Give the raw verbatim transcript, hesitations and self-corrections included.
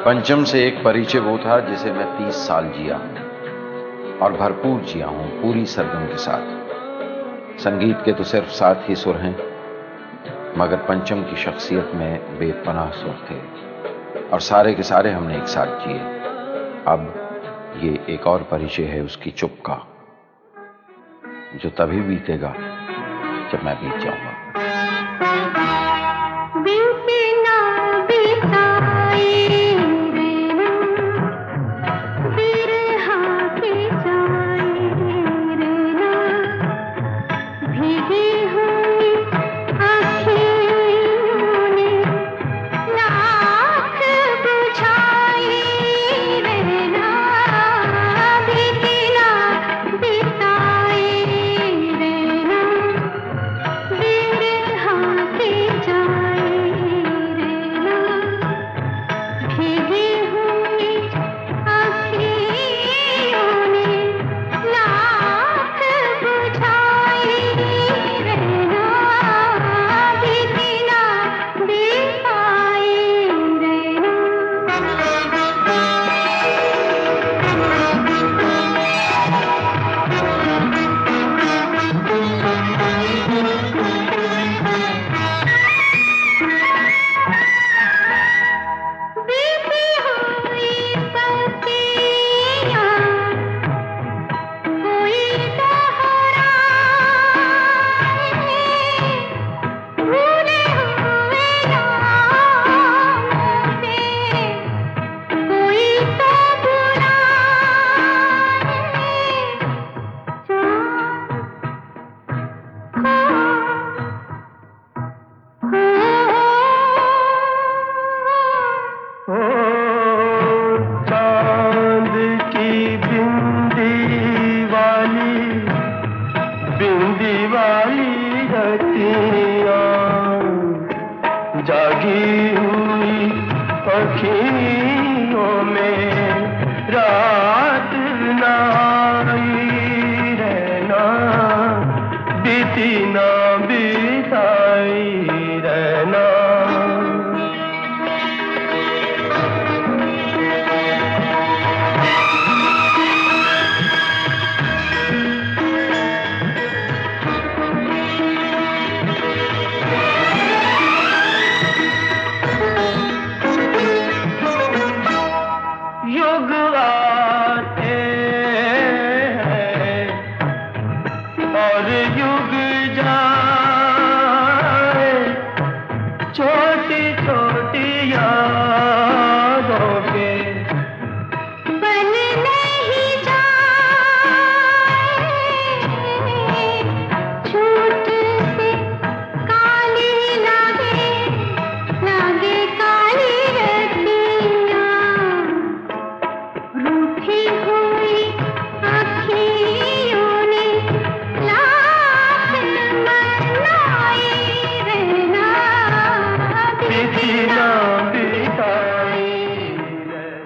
पंचम से एक परिचय वो था जिसे मैं तीस साल जिया और भरपूर जिया हूं, पूरी सरगम के साथ। संगीत के तो सिर्फ सात ही सुर हैं, मगर पंचम की शख्सियत में बेपनाह सुर थे और सारे के सारे हमने एक साथ जिए। अब ये एक और परिचय है उसकी चुप का, जो तभी बीतेगा जब मैं बीत जाऊंगा। जागी हुई अखियों में रात ना आई रहना, बीती ना बिताई रहना। युग आते हैं और युग जाए, छोटी छोटी यादों के बन नहीं जाए, झूठ से काली लागे, लागे काली रतियाँ, रूठी